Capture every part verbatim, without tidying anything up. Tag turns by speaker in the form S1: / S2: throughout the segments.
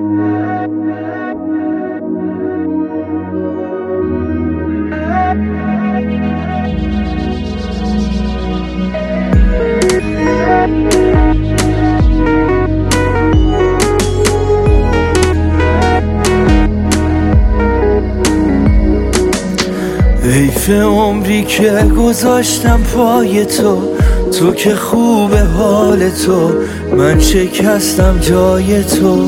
S1: حیف عمری که گذاشتم پای تو، تو که خوبه حال تو، من شکستم جای تو.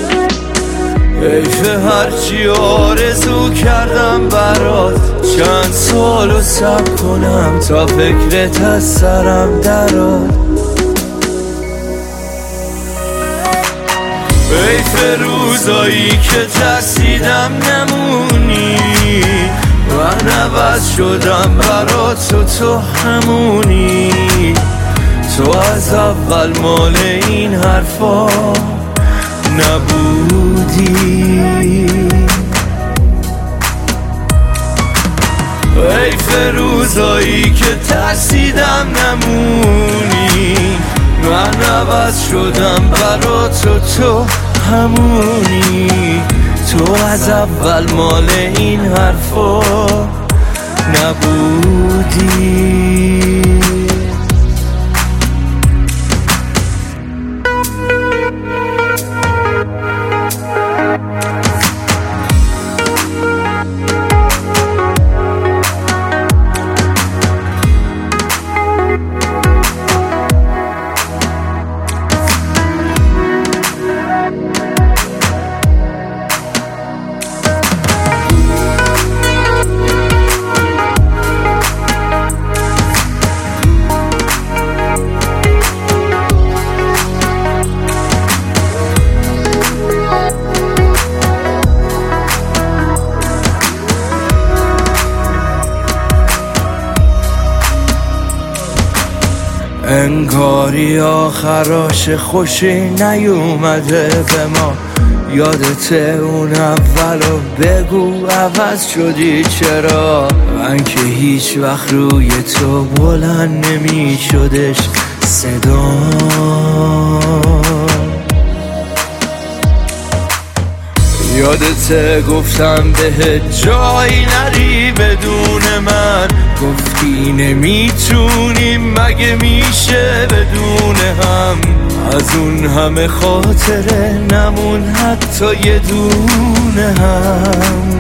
S1: حیف هرچی آرزو کردم برات، چند سالو صبر کنم تا فکرت از سرم درات. حیف روزایی که ترسیدم نمونی، من عوض شدم برات و تو همونی. تو از اول مال این حرفا نبودی. حیف روزایی که ترسیدم نمونی، من عوض شدم برات و تو همونی. تو از اول مال این حرفا نبودی. انگاری آخراش خوشی نیومده به ما. یادته اون اولو بگو عوض شدی چرا؟ من که هیچ وقت روی تو بلند نمی شدش صدا. یادته گفتم به جایی نری بدون من، گفتی نمیتونیم مگه میشه بدون هم. از اون همه خاطره نمون حتی یه دونه هم.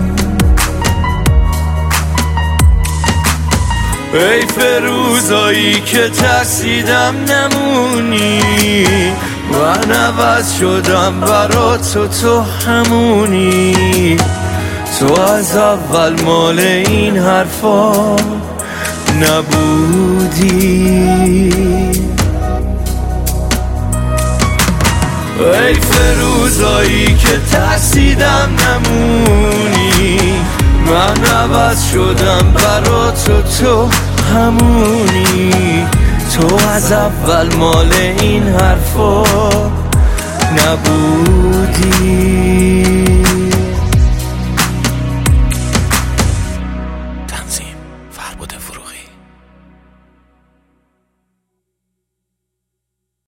S1: حیف روزایی که ترسیدم نمونی، من عوض شدم برات و تو همونی. تو از اول مال این حرفا نبودی. حیف روزایی که ترسیدم نمونی، من عوض شدم برات و تو همونی. تو از اول مال این حرفا نبودی.